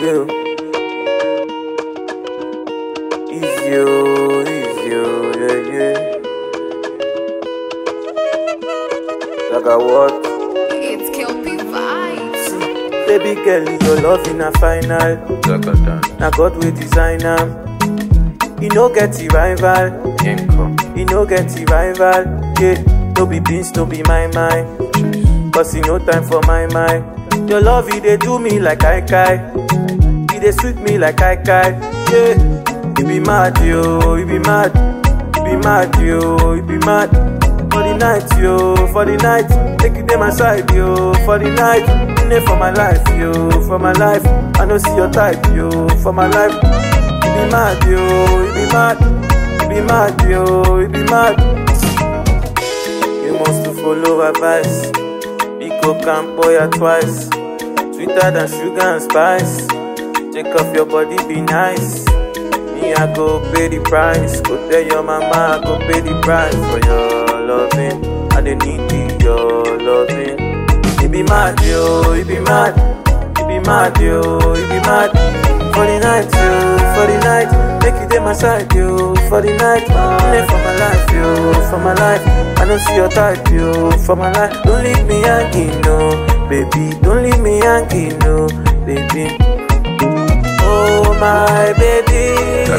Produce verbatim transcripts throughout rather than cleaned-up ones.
you. Easy, oh, easy, oh, yeah, yeah. Like a what? It's Kelpie Vibes. Baby girl, your love in a final. Now God will design am. You no get the rival. You no get the rival. Yeah, no be beans, no be my mind. Cause you no time for my mind. Your love, it dey do me like I kai. It dey sweet me like I kai. Yeah, you be mad, yo, you be mad. You be mad, yo, you be mad. For the night, yo, for the night. Take it to my side, yo, for the night. In it for my life, yo, for my life. I don't see your type, yo, for my life. You be mad, yo, you be mad. You be mad, yo, you be mad. You must to follow advice. Pico Campoya twice. Sweeter than sugar and spice. Take off your body, be nice. Me, I go pay the price. Go tell your mama, I go pay the price for your loving. I don't need your loving. You be mad, yo, you be mad. You be mad, yo, you be mad. For the night, yo, for the night. Make it in my side, yo, for the night. Live for my life, yo, for my life. I don't see your type, yo, for my life. Don't leave me hanging, no, baby. Don't leave me hanging, no, baby. Oh, my baby.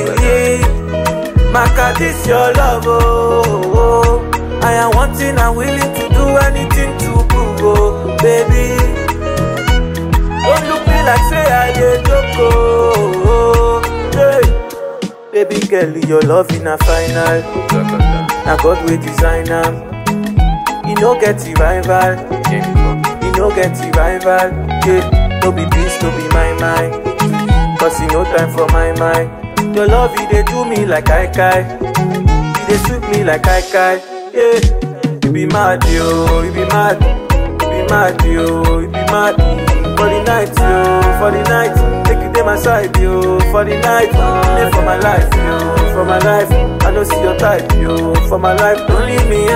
Maka, this your love, oh, oh. I am wanting and willing to do anything to prove, oh, baby. Don't look me like say I get joke, oh, hey. Baby girl, your love in a final. Now God will design am. You no get the rival. You no get the rival. Yeah, no be peace, no be my mind. Cause you no time for my mind. Your love, you dey do me like I kai. You dey sweet me like I kai. Yeah, you be mad, yo, you be mad. You be mad, yo, you be mad. For the night, yo, for the night. Take it to my side, yo, for the night. Live for my life, yo, for my life. I don't see your type, yo, for my life. Don't leave me